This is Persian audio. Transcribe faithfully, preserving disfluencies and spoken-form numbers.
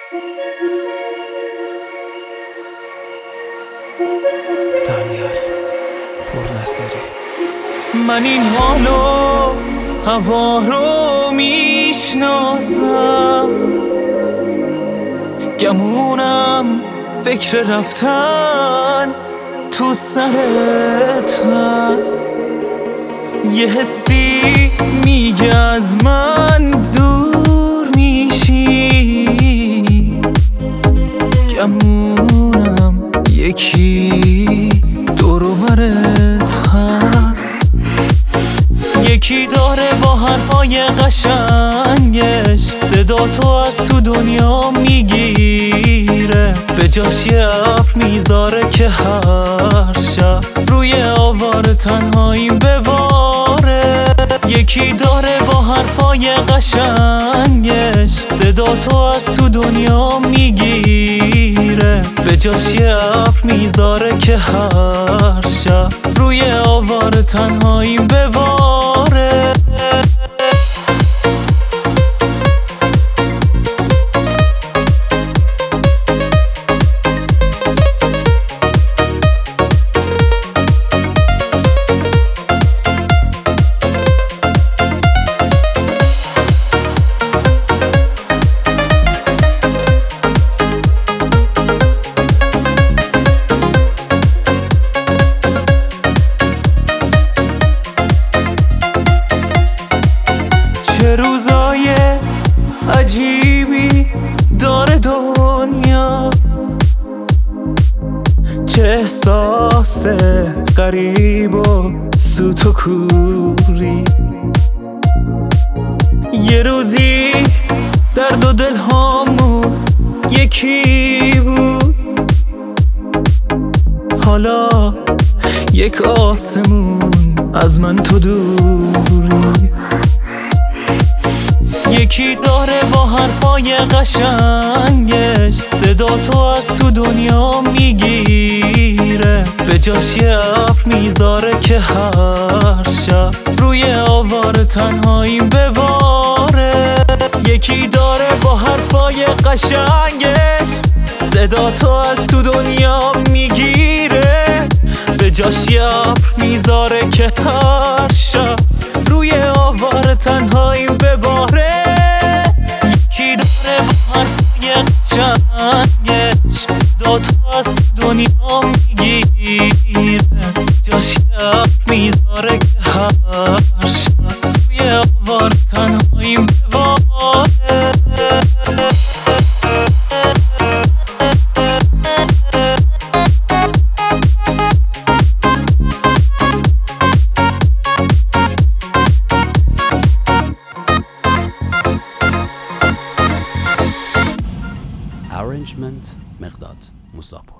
دانیال پورناصری. من این حالو هوا رو میشناسم، گمونم فکر رفتن تو سرت هست. یه حسی میگه از من دور میشی، گمونم یکی دور و برت هست. یکی داره با حرفای قشنگش صدا تو از تو دنیا میگیره، به جاش یه ابر میذاره که هر شب روی آوار تنهاییم بباره. یکی داره با حرفای قشنگش صدا تو از تو دنیا میگیره، به جاش یه ابر میذاره که هر شب روی آوار تنهاییم بباره. چه روزای عجیبی داره دنیا، چه احساس غریب و سوت و کوری. یه روزی درد و دل هامون یکی بود، حالا یک آسمون از من تو دوری. یکی داره با حرفای قشنگش صدا تو از تو دنیا میگیره، به جاش یه ابر میذاره که هر شب روی آوار تنهاییم بباره. یکی داره با حرفای قشنگش صدا تو از تو دنیا میگیره، به جاش یه ابر میذاره که هر شب روی آوار تنهاییم بباره. یکی داره با حرفای قشنگش صدا تو از تو دنیا میگیره، جاش یه ابر میذاره که هر شب روی آوار تنهاییم بباره. Arrangement مقداد موساپور.